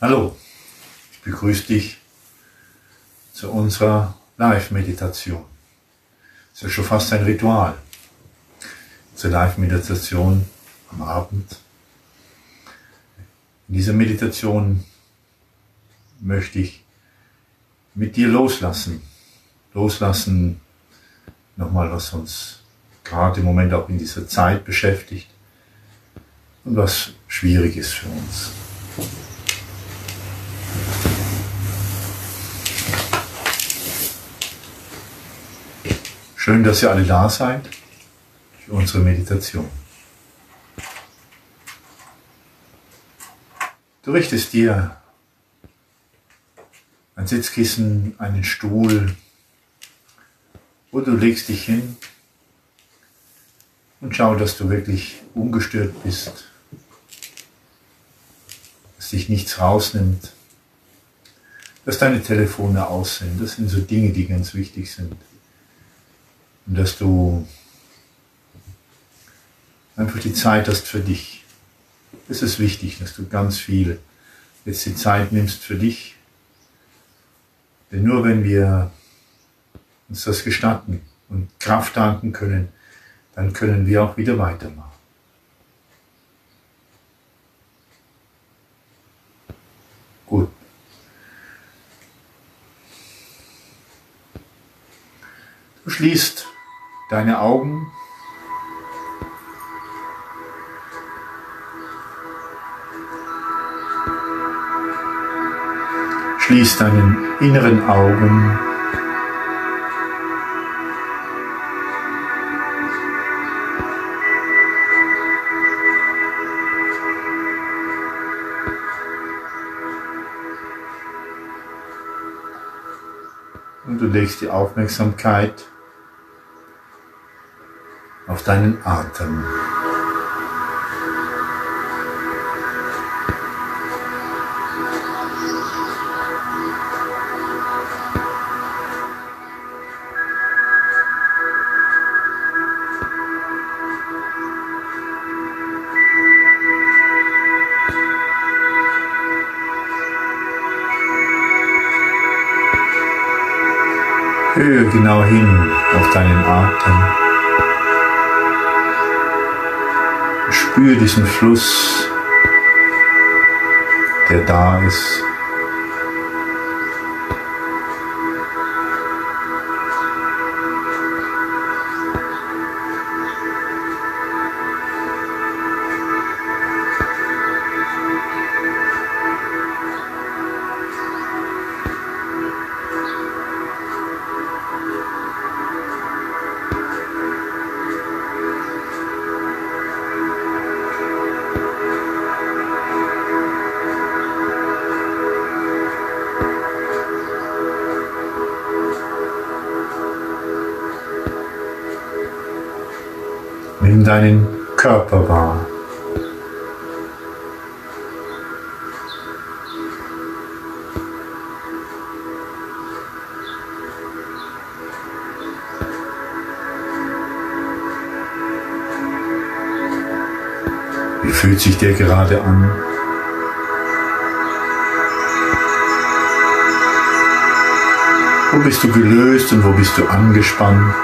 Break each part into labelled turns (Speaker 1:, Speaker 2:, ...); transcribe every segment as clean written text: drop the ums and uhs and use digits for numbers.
Speaker 1: Hallo, ich begrüße dich zu unserer Live-Meditation. Das ist ja schon fast ein Ritual. Zur Live-Meditation am Abend. In dieser Meditation möchte ich mit dir loslassen. Loslassen, nochmal, was uns gerade im Moment auch in dieser Zeit beschäftigt und was schwierig ist für uns. Schön, dass ihr alle da seid für unsere Meditation. Du richtest dir ein Sitzkissen, einen Stuhl, wo du legst dich hin und schau, dass du wirklich ungestört bist, dass dich nichts rausnimmt, dass deine Telefone aus sind. Das sind so Dinge, die ganz wichtig sind. Und dass du einfach die Zeit hast für dich. Es ist wichtig, dass du ganz viel jetzt die Zeit nimmst für dich. Denn nur wenn wir uns das gestatten und Kraft tanken können, dann können wir auch wieder weitermachen. Gut. Du schließt deine Augen. Schließ deinen inneren Augen. Und du legst die Aufmerksamkeit auf deinen Atem. Höre genau hin auf deinen Atem. Spüre diesen Fluss, der da ist. Nimm deinen Körper wahr. Wie fühlt sich der gerade an? Wo bist du gelöst und wo bist du angespannt?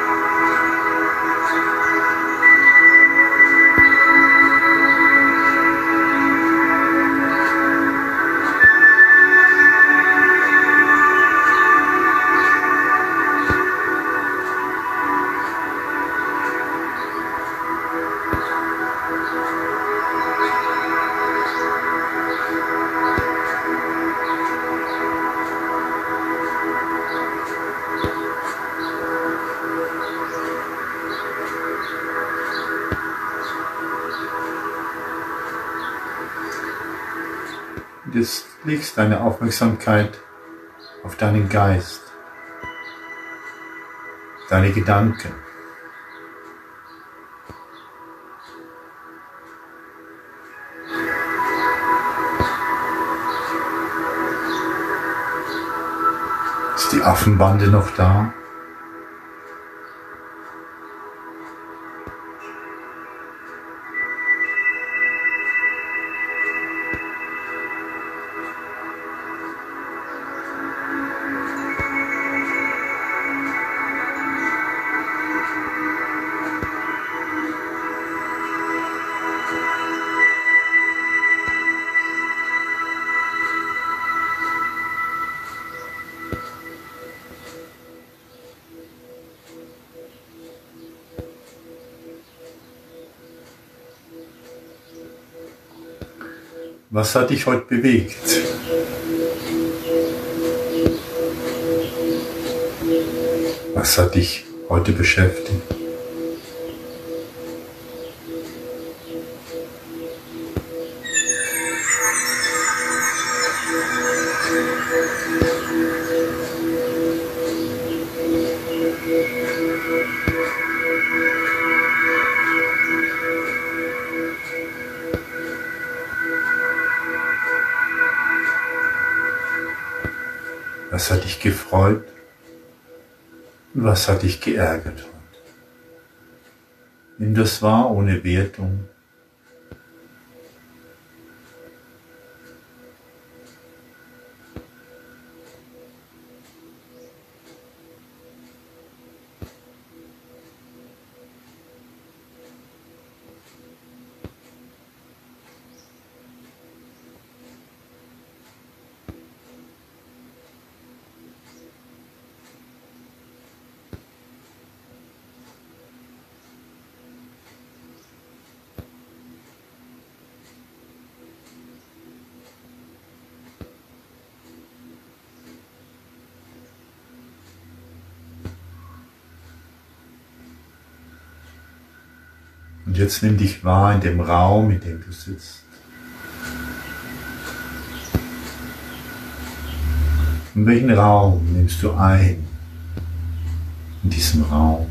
Speaker 1: Und jetzt legst deine Aufmerksamkeit auf deinen Geist, deine Gedanken. Ist die Affenbande noch da? Was hat dich heute bewegt? Was hat dich heute beschäftigt? Was hat dich gefreut und was hat dich geärgert? Nimm das wahr ohne Wertung. Und jetzt nimm dich wahr in dem Raum, in dem du sitzt. Und welchen Raum nimmst du ein in diesem Raum?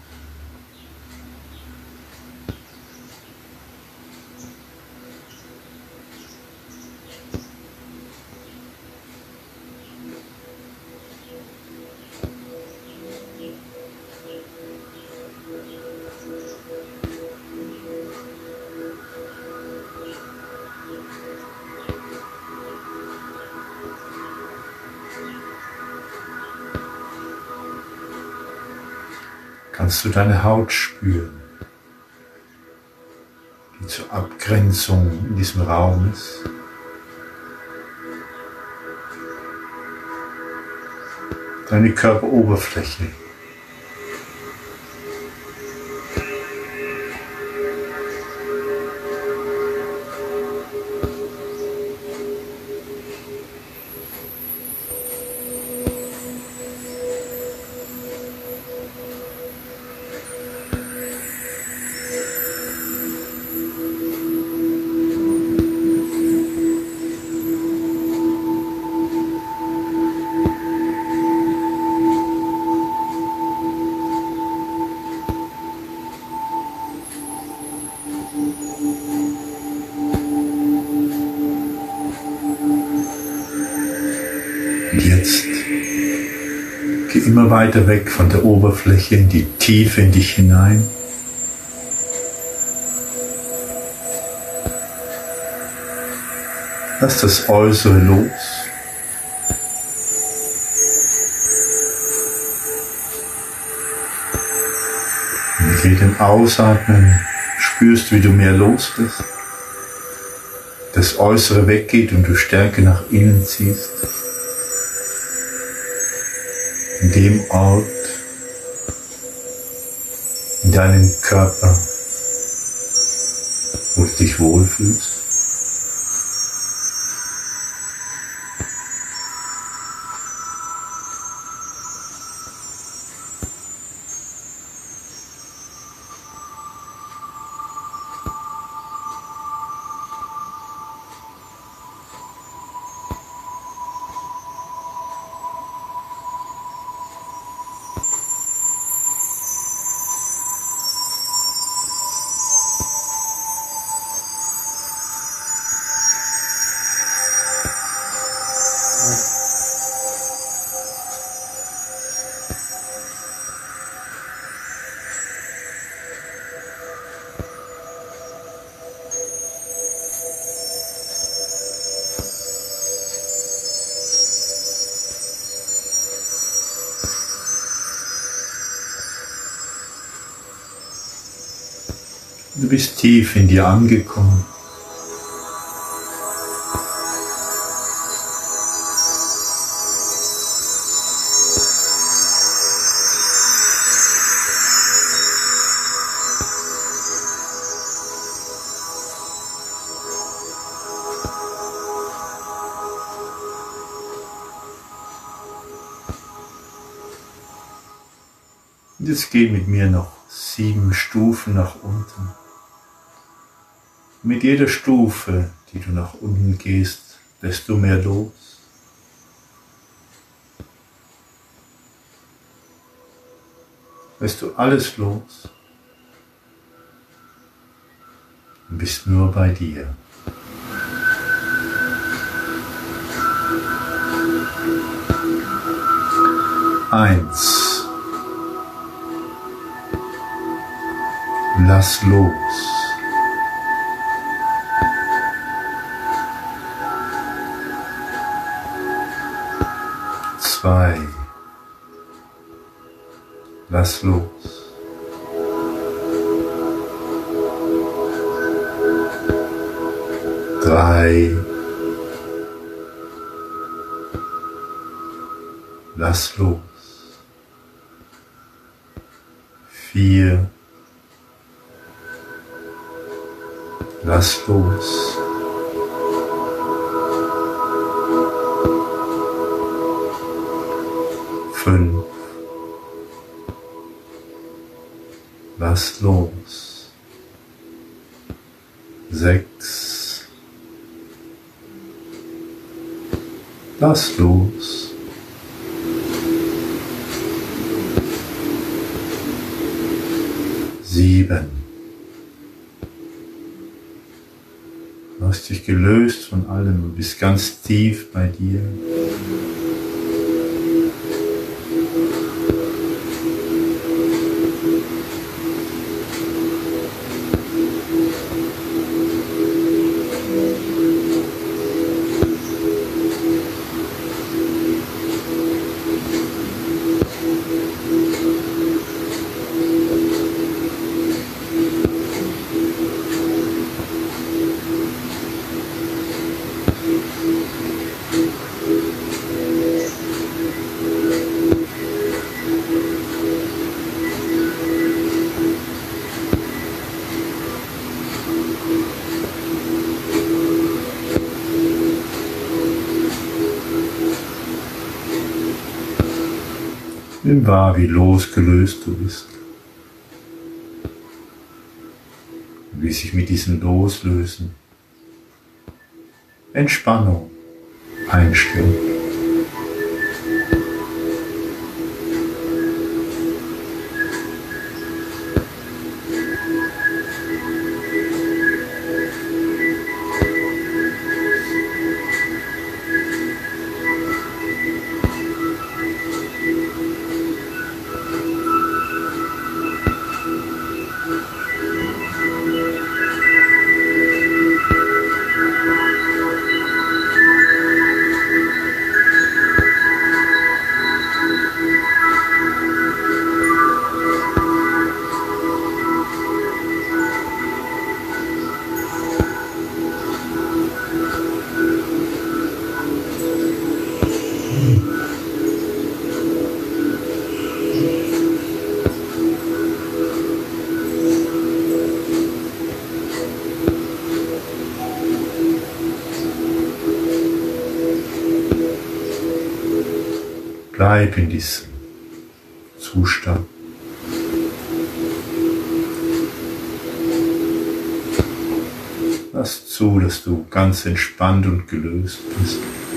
Speaker 1: Kannst du deine Haut spüren, die zur Abgrenzung in diesem Raum ist? Deine Körperoberfläche. Und jetzt geh immer weiter weg von der Oberfläche in die Tiefe in dich hinein. Lass das Äußere los. Und mit jedem Ausatmen spürst du, wie du mehr loslässt. Das Äußere weggeht und du Stärke nach innen ziehst. In dem Ort, in deinem Körper, wo du dich wohlfühlst. Du bist tief in dir angekommen. Und jetzt geh mit mir noch 7 Stufen nach unten. Mit jeder Stufe, die du nach unten gehst, lässt du mehr los. Lässt du alles los und bist nur bei dir. Eins. Lass los. 2. Lass los. 3. Lass los. 4. Lass los. 5. Lass los. 6. Lass los. 7. Du hast dich gelöst von allem, du bist ganz tief bei dir. 'Nimm wahr, wie losgelöst du bist. Wie sich mit diesem Loslösen Entspannung einstellt. Bleib in diesem Zustand. Lass zu, dass du ganz entspannt und gelöst bist.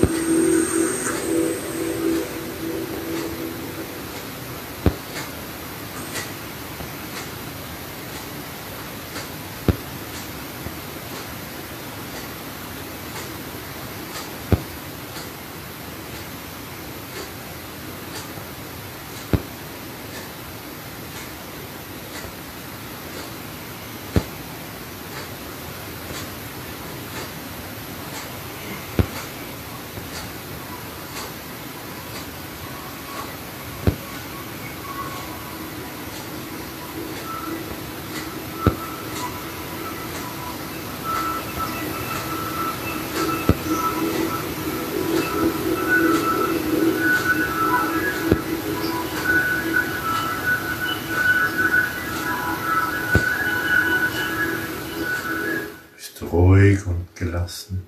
Speaker 1: Ruhig und gelassen,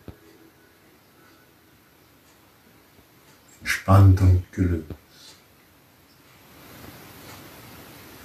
Speaker 1: entspannt und gelöst.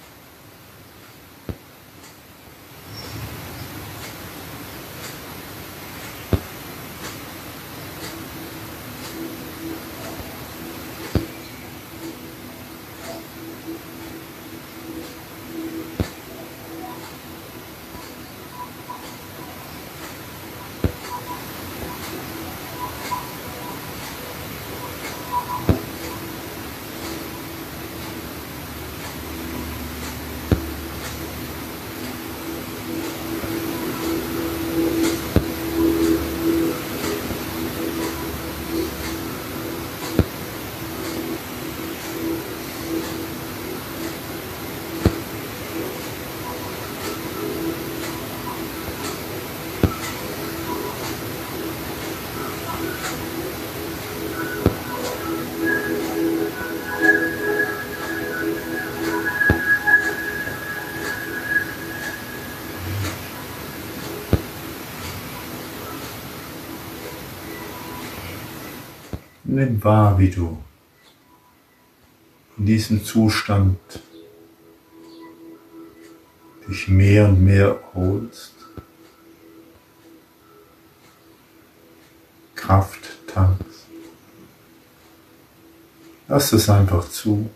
Speaker 1: Nimm wahr, wie du in diesem Zustand dich mehr und mehr erholst, Kraft tankst. Lass es einfach zu.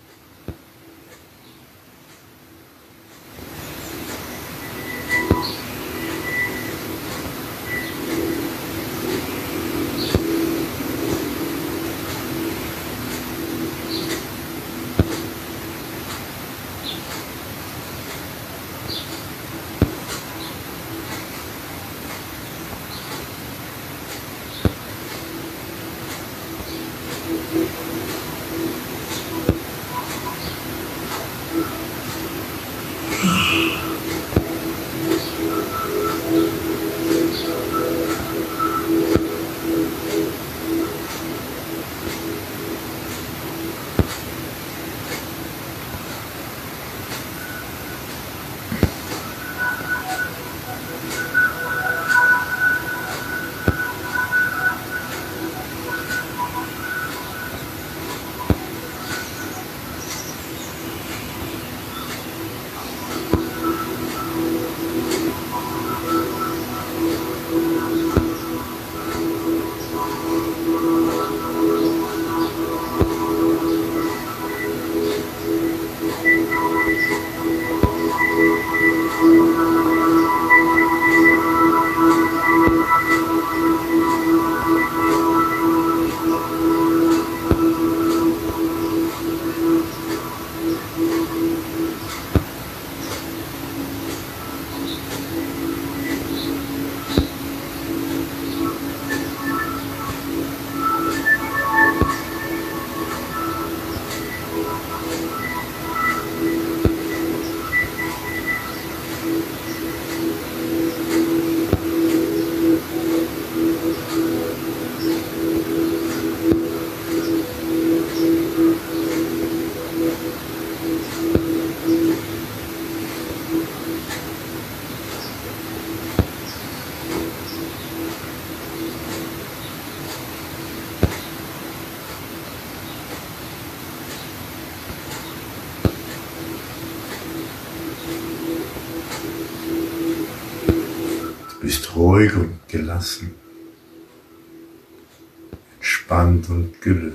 Speaker 1: Du bist ruhig und gelassen, entspannt und gelöst.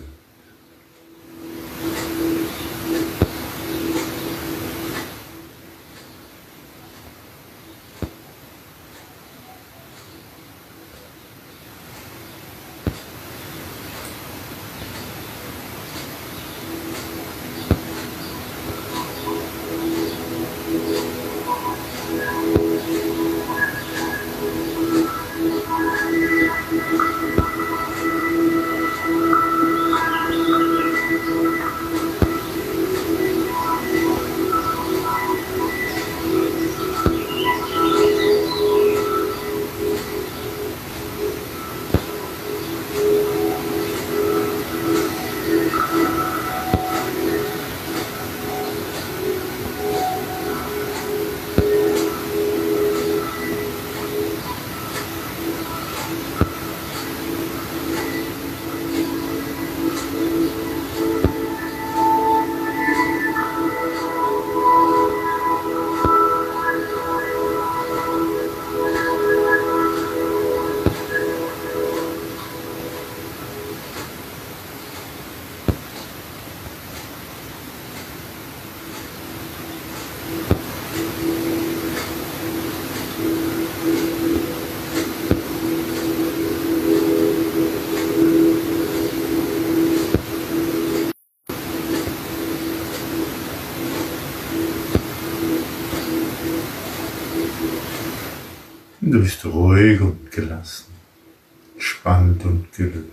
Speaker 1: Du bist ruhig und gelassen, entspannt und gelöst.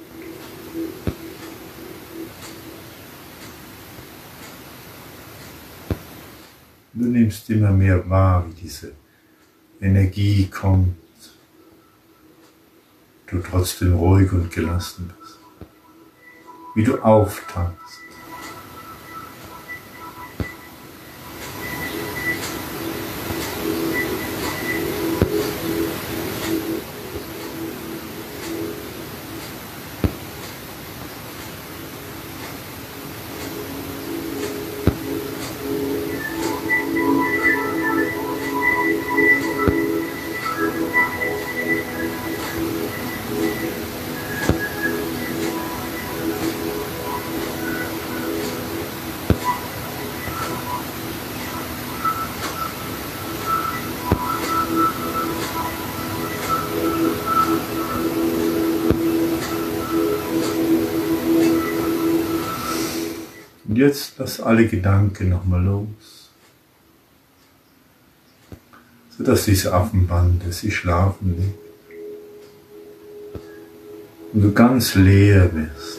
Speaker 1: Du nimmst immer mehr wahr, wie diese Energie kommt, du trotzdem ruhig und gelassen bist, wie du auftankst. Und jetzt lass alle Gedanken nochmal los, sodass diese Affenbande sich schlafen legt und du ganz leer wirst.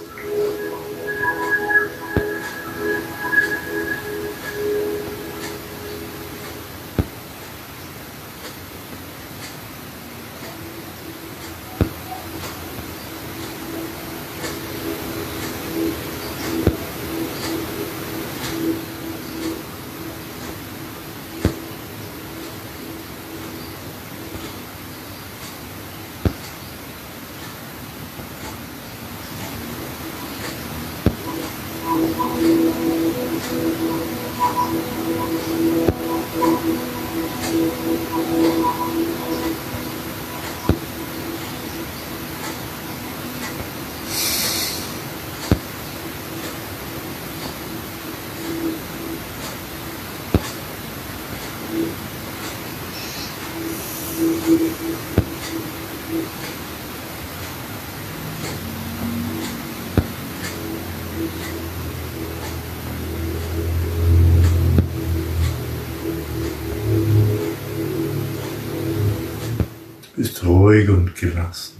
Speaker 1: Bist ruhig und gelassen,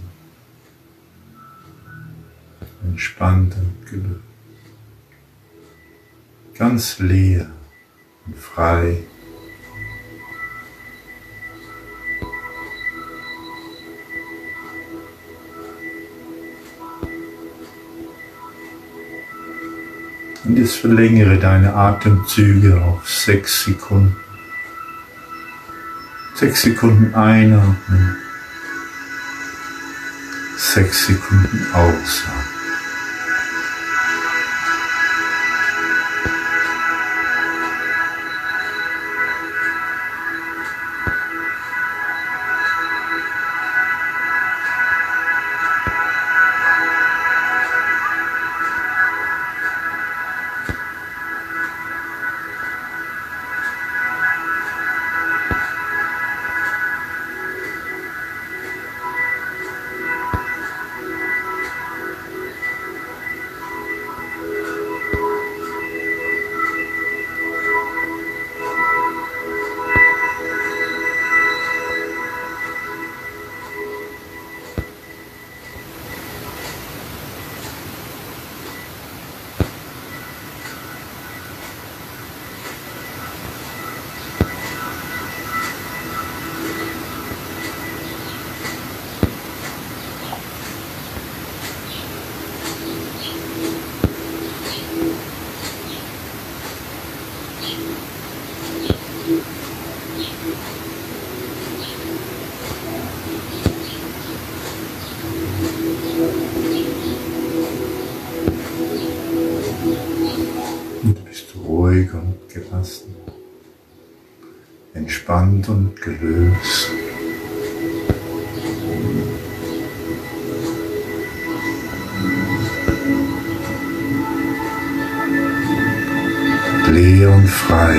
Speaker 1: entspannt und gelöst, ganz leer und frei. Und jetzt verlängere deine Atemzüge auf 6 Sekunden. 6 Sekunden einatmen, 6 Sekunden ausatmen. Ruhig und gelassen, entspannt und gelöst. Leer und frei.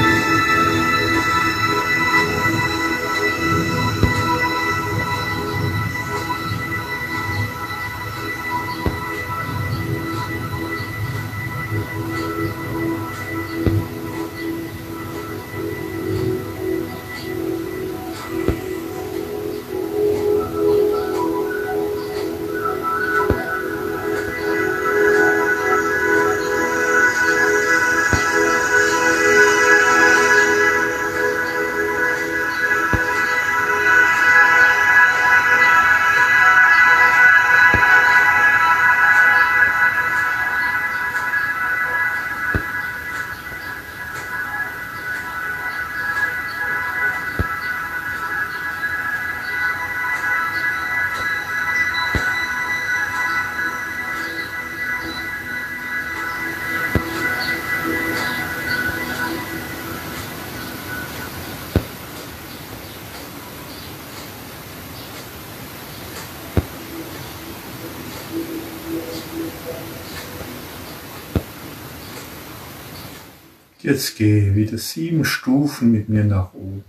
Speaker 1: Jetzt gehe wieder 7 Stufen mit mir nach oben.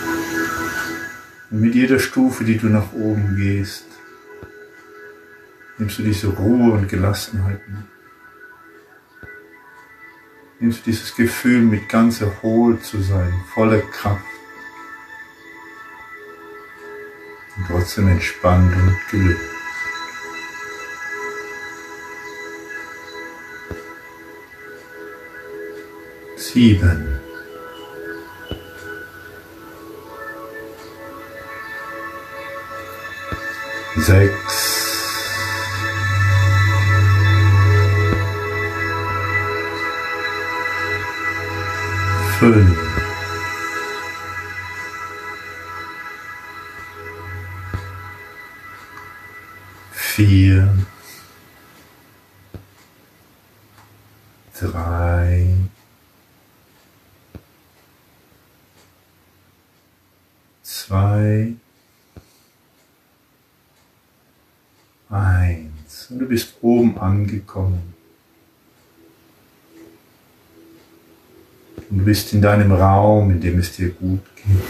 Speaker 1: Und mit jeder Stufe, die du nach oben gehst, Nimmst du diese Ruhe und Gelassenheit mit? Nimmst du dieses Gefühl mit ganz erholt zu sein, voller Kraft und trotzdem entspannt und gelöst. Sieben. Sechs. 5, 4, 3, 2, 1. Und du bist oben angekommen. Und du bist in deinem Raum, in dem es dir gut geht.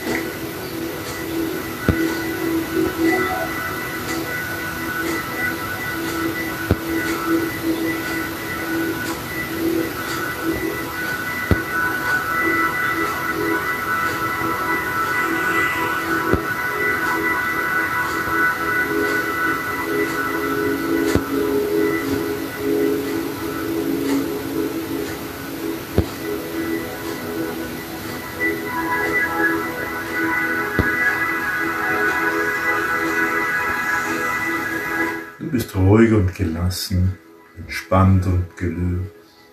Speaker 1: Du bist ruhig und gelassen, entspannt und gelöst.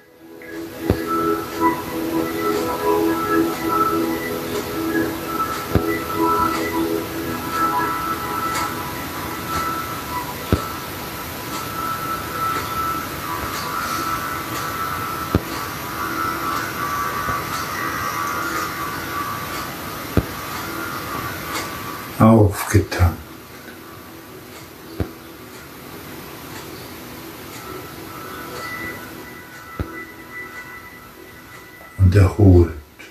Speaker 1: Aufgetankt. Und erholt.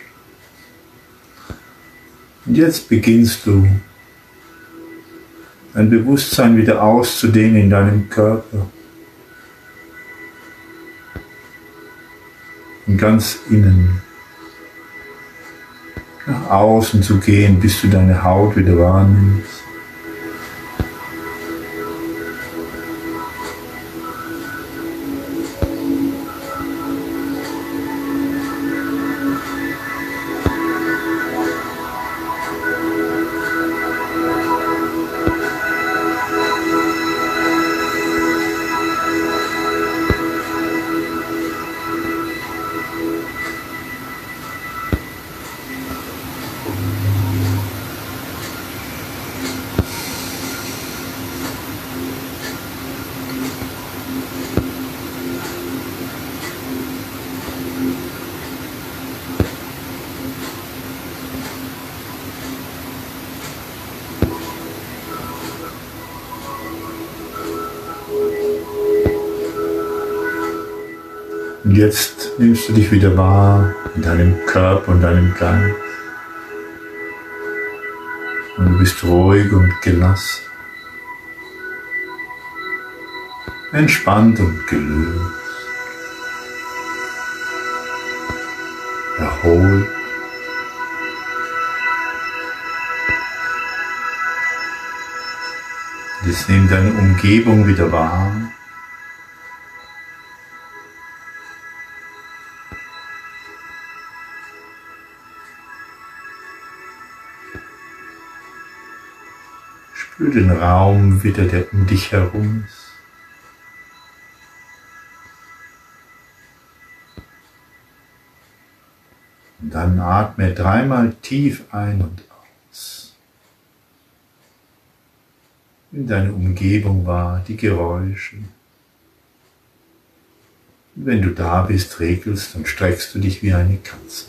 Speaker 1: Und jetzt beginnst du, dein Bewusstsein wieder auszudehnen in deinem Körper. Und ganz innen nach außen zu gehen, bis du deine Haut wieder wahrnimmst. Und jetzt nimmst du dich wieder wahr in deinem Körper und deinem Geist. Und du bist ruhig und gelassen, entspannt und gelöst, erholt. Jetzt nimm deine Umgebung wieder wahr. Spür den Raum wieder, der um dich herum ist. Und dann atme dreimal tief ein und aus. Nimm deine Umgebung wahr, die Geräusche. Und wenn du da bist, regelst und streckst du dich wie eine Katze.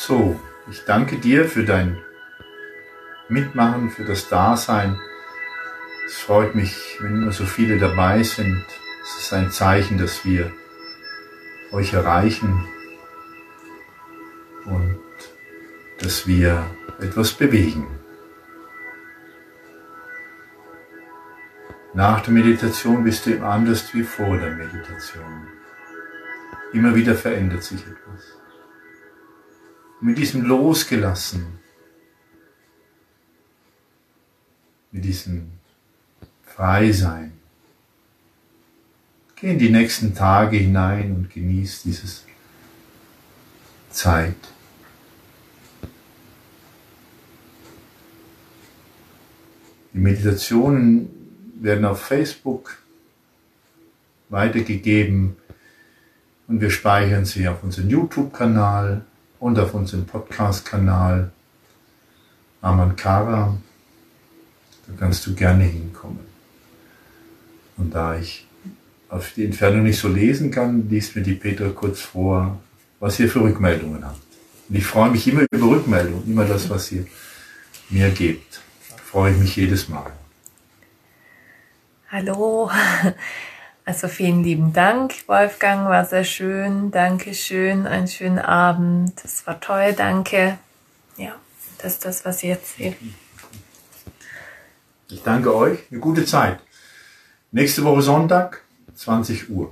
Speaker 1: So, ich danke dir für dein Mitmachen, für das Dasein. Es freut mich, wenn immer so viele dabei sind. Es ist ein Zeichen, dass wir euch erreichen und dass wir etwas bewegen. Nach der Meditation bist du immer anders wie vor der Meditation. Immer wieder verändert sich etwas. Und mit diesem Losgelassen, mit diesem Freisein, geh in die nächsten Tage hinein und genieß diese Zeit. Die Meditationen werden auf Facebook weitergegeben und wir speichern sie auf unseren YouTube-Kanal und auf unseren Podcast-Kanal Amankara. Da kannst du gerne hinkommen. Und da ich auf die Entfernung nicht so lesen kann, liest mir die Petra kurz vor, was ihr für Rückmeldungen habt. Und ich freue mich immer über Rückmeldungen, immer das, was ihr mir gebt. Da freue ich mich jedes Mal.
Speaker 2: Hallo, also vielen lieben Dank, Wolfgang, war sehr schön, Dankeschön, einen schönen Abend, das war toll, danke. Ja, das ist das, was ich erzähle.
Speaker 1: Ich danke euch, eine gute Zeit. Nächste Woche Sonntag, 20 Uhr.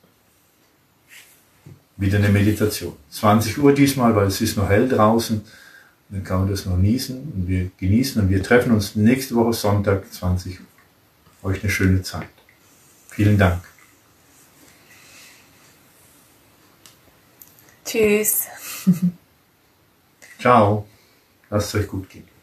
Speaker 1: Wieder eine Meditation. 20 Uhr diesmal, weil es ist noch hell draußen. Dann kann man das noch genießen und wir treffen uns nächste Woche Sonntag, 20 Uhr. Euch eine schöne Zeit. Vielen Dank.
Speaker 2: Tschüss.
Speaker 1: Ciao. Lasst es euch gut gehen.